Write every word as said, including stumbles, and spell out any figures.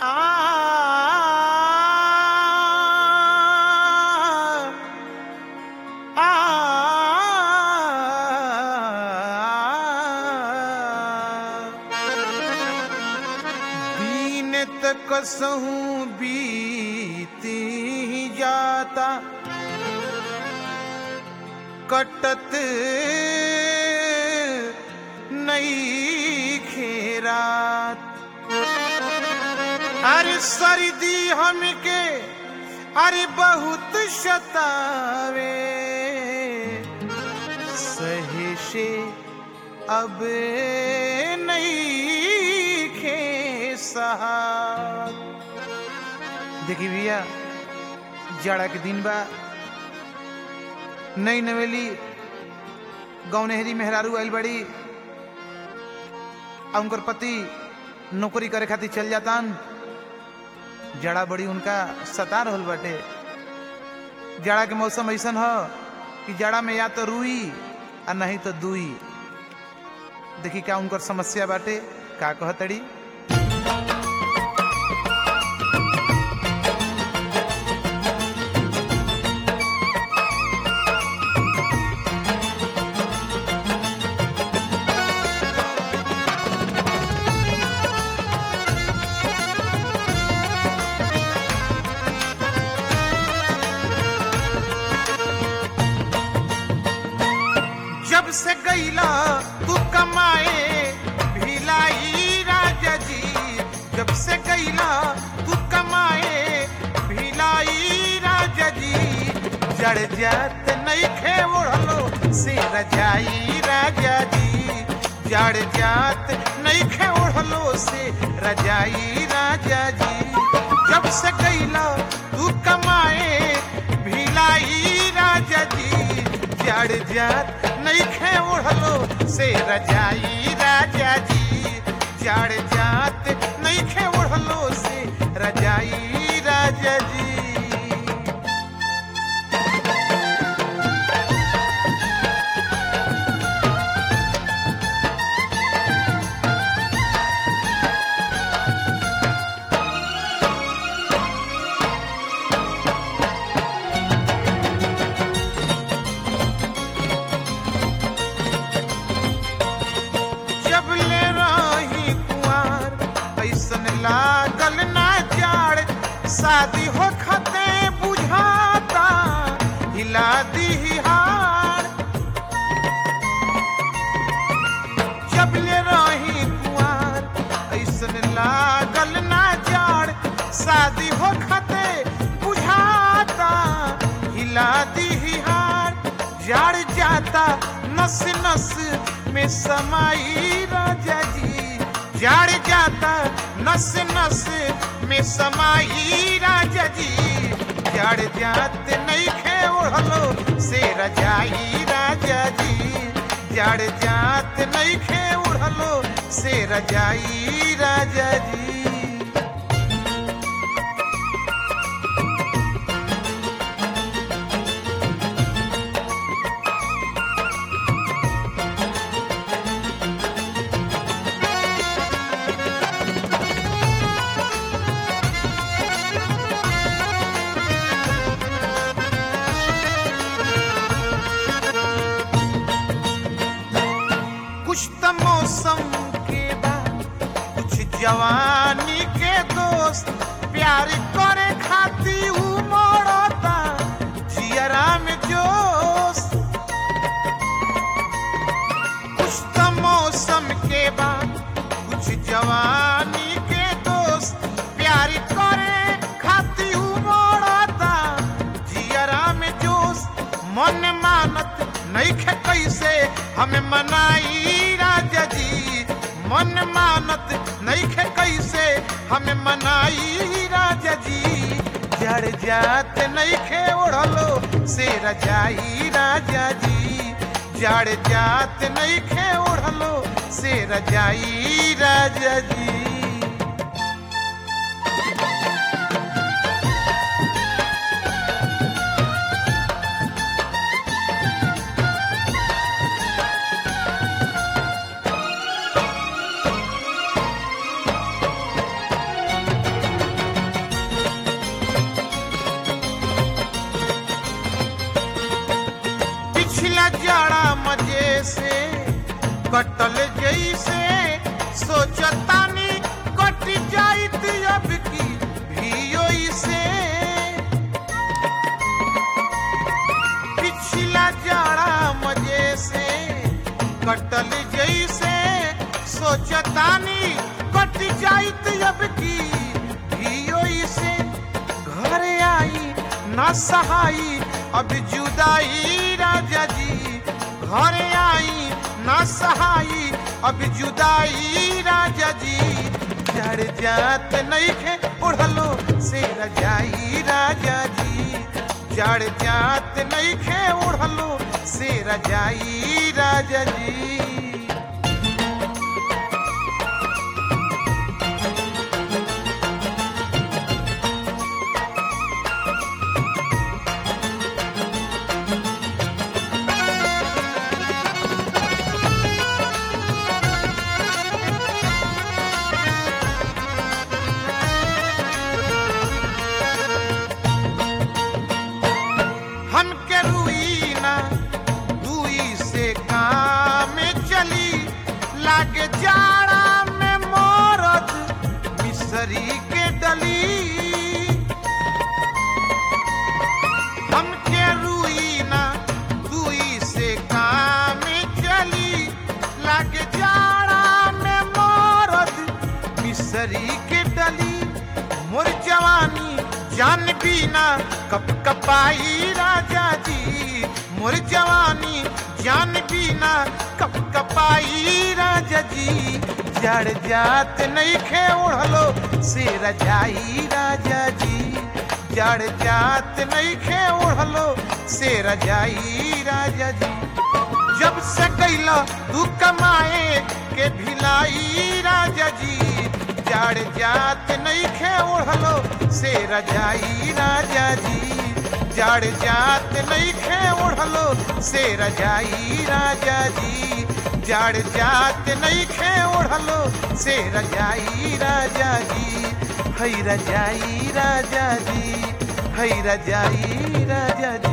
कसहूं बीती जाता कटत नई खेरात। अरे सर्दी हमके अरे बहुत सतावे सहे से अब नहीं खे सहा। देखी भैया जाड़ा के दिन बा, नई नवेली गाँव नेहरी मेहरारू आइल बड़ी, उनकर पति नौकरी करे खातिर चल जातान। जाड़ा बड़ी उनका सता रहल बाटे। जाड़ा के मौसम ऐसन ह कि जाड़ा में या तो रुई और नहीं तो दुई। देखी क्या उनकर समस्या बाटे, का कहतड़ी। जब से गईला तू कमाए भिलाई राजा जी, जब से गईला तू कमाए भिलाई राजा जी। जड़ जात नहीं खे ओढ़लो से रजाई राजा जी, जड़ जात नहीं खे ओढ़लो से रजाई राजा जी। जब से गईला तू कमाए भिलाई राजा जी, जड़ जात नहीं खे ओढ़लो से रजाई राजा जी, जड़ जात नहीं खे ओढ़लो से रजाई राजा जी। लागल ना जाड़ शादी हो खते बुझाता हिला दी हार। जब ले रही कुआर ऐसन लागल ना जाड़ शादी हो खते बुझाता हिला दी हार। जाड़ जाता नस नस में समाई राजा जी, जाड़ जाता नस नस में समाई राजा जी। जड़ जात नहीं खे ओढ़लो से रजाई राजा जी, जड़ जात नहीं खे ओढ़लो से रजाई राजा जी। कुछ तो मौसम के बाद कुछ जवानी के दोस्त प्यार करे खाती उमड़ता जियरा में जोश। कुछ तो मौसम के बाद कुछ जवानी के दोस्त प्यार करे खाती उमड़ता जियरा में जोश। मन मानत नहीं खे कैसे हमें मनाई राजा जी, मन मानत नहीं खे कैसे हमें मनाई राजा जी। जड़ जात नहीं खे ओढ़लो से रजाई राजा जी, जड़ जात नहीं खे ओढ़लो से रजाई राजा जी। से सोचतानी कट जाइत अब की भियो से पिछला जाड़ा मजे से कटल जैसे सोचतानी कट जाइत अब की भियो से घर आई न सहाई अब जुदाई राजा जी घर आई न सहाई अब जुदाई राजा जी जड़ जात नहीं खे उड़लो से रजाई राजा जी जड़ जात नहीं खे उड़लो से रजाई राजा जी हमके रुईना दुई से काम चली लागे जाड़ा में मोरद मिसरी के डली हमके रुईना दुई से काम चली लागे जाड़ा में मोरद मिसरी के डली मोर जवानी जान बीना कप कपाई राजा जी मोर जवानी जान बीना कप कपाई राजा जी जड़ जात नहीं खे उड़लो से रजाई राजा जी जड़ जात नहीं खे उड़लो से रजाई राजा जी जब से गईला तू कमाए के भिलाई राजा जी जड़ जात नहीं खे उड़लो से रजाई राजा जी जड़ जात नहीं खे उड़लो से रजाई राजा जी जड़ जात नहीं खे उड़लो से रजाई राजा जी है रजाई राजा जी है रजाई राजा जी।